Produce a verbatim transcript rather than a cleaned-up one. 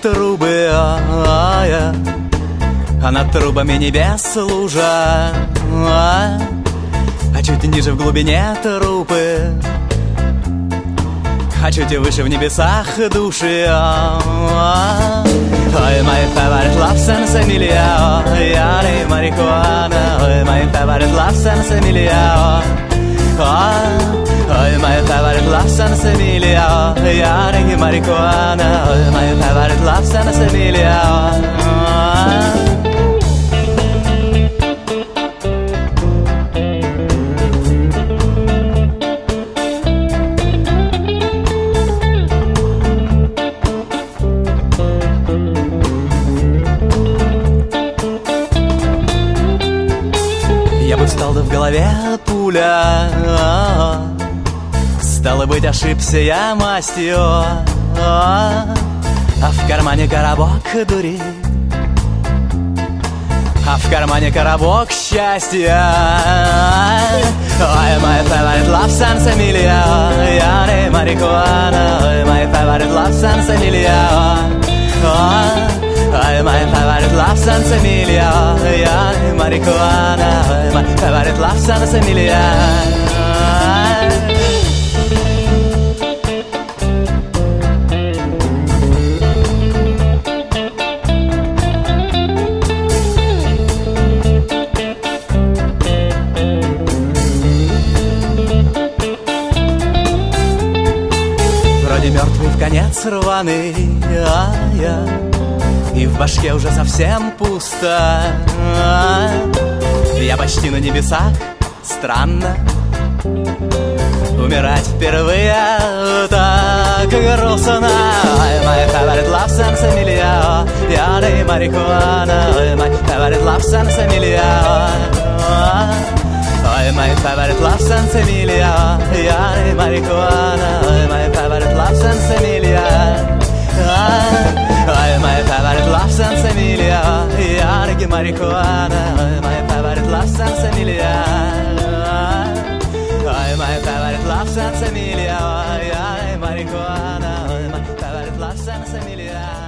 трубы, а, я, а над трубами небес лужа, а, а чуть ниже в глубине трупы, а чуть выше в небесах души. Ой, my favorite love sensimilia, яри марихуана. Ой, my favorite love sensimilia. Ой, my favorite love sensimilia, яри марихуана. Ой, my favorite love sensimilia. Стал да в голове пуля, стало быть, ошибся я мастью, а в кармане коробок дури, а в кармане коробок счастья. Ой, my favorite love sensimilia, яри марихуана. Ой, my favorite love sensimilia. Ой, my favorite love sensimilia, яри марихуана. Ой, my favorite love sensimilia. Вроде мертвый в конец рваный, а я, и в башке уже совсем пусто. Я почти на небесах, странно умирать впервые так грустно. My favorite love sensimilia, яри марихуана. My favorite love sensimilia. My favorite love sensimilia, яри марихуана. My favorite love sensimilia. My favorite love sensimilia, яри марихуана. My favorite love sensimilia. My favorite love sensimilia, яри марихуана. My favorite love sensimilia.